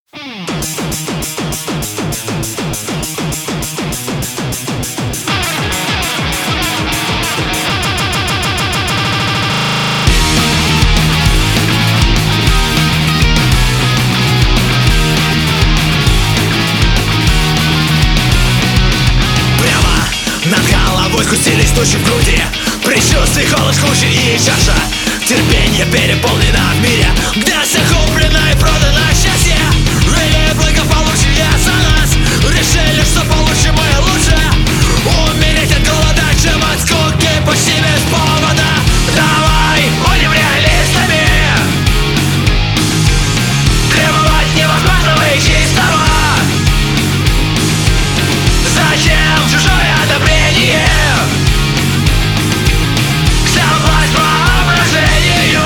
Над головой сгустились тучи в груди, предчувствий холод круче и чаша. Терпение переполнено в мире, где все куплено и продано счастье. И благополучие за нас решили, что получим мы лучше. Умереть от голода, чем от скуки, почти без повода. Давай будем реалистами, требовать невозможного и чистого. Зачем чужое одобрение? Взял власть по воображению.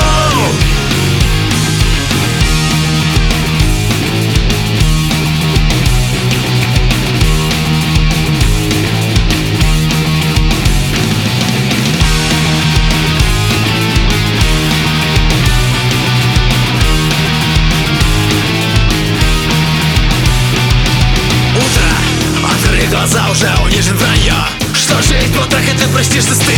Утро, открыли глаза, уже унижен вранье. Что жизнь вот так, это простишь, ты